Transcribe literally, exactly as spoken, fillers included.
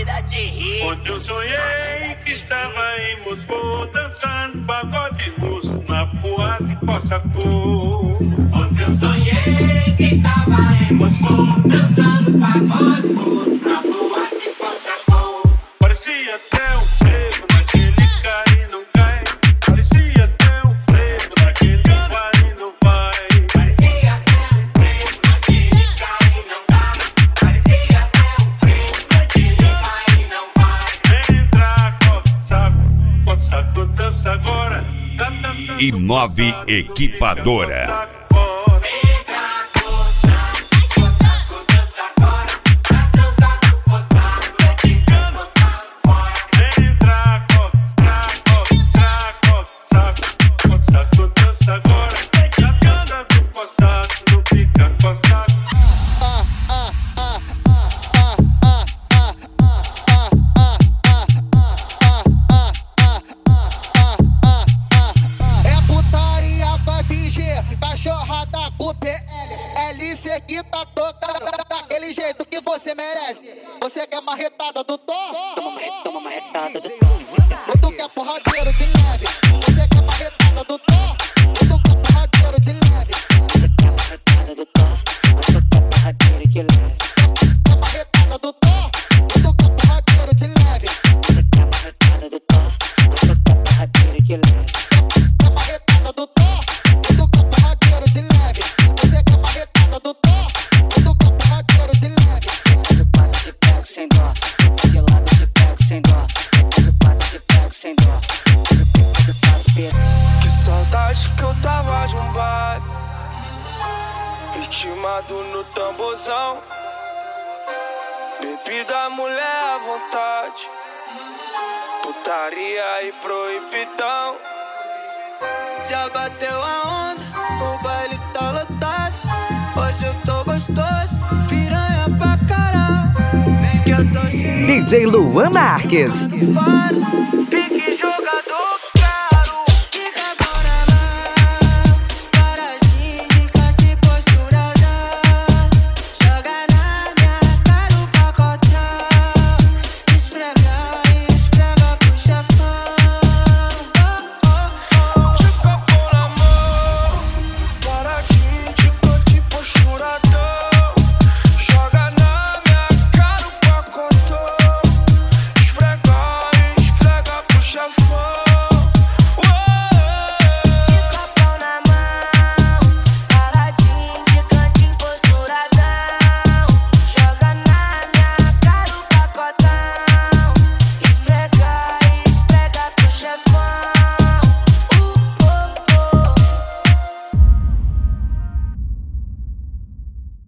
vida de rico. Ontem eu sonhei que estava em Moscou, dançando pagode russo na boate Cossacô. Ontem eu sonhei que estava em Moscou, dançando pagode russo na boate Cossacô. Parecia até um frevo naquele cai e não cai. Parecia até um frevo naquele vai e não vai. Parecia até um frevo naquele cai e não cai. Parecia até um frevo naquele vai e não vai. Entra, Cossacô, Cossacô dança agora. Tá dançando Inove Equipadora. Cachorrada com P L, L C que tá tocando daquele jeito que você merece. Você quer marretada do Thor? Toma marretada, toma marretada do Thor. Ou tu quer porradeiro de leve? Você quer marretada do Thor? Ou tu quer porradeiro de leve? Você quer marretada do Thor? Ou tu quer porradeiro de leve? Quer marretada do Thor? Ou tu quer porradeiro de leve? Você quer marretada do Thor? Ou tu quer porradeiro de leve? Quer marretada do Thor? Ou tu quer porradeiro de leve? Você quer marretada do Thor? Ou tu quer porradeiro de leve? De pato te pego sem dó, de lado te pego sem dó, de pato te pego sem dó, de pato pego. Que saudade que eu tava de um baile, ritmado no tamborzão, bebida, mulher à vontade, putaria e proibidão. Já bateu a onda, o baile tá lotado. Hoje eu tô gostoso, piranha pra caralho. Vem que eu tô cheio D J Luan Marques. de fora.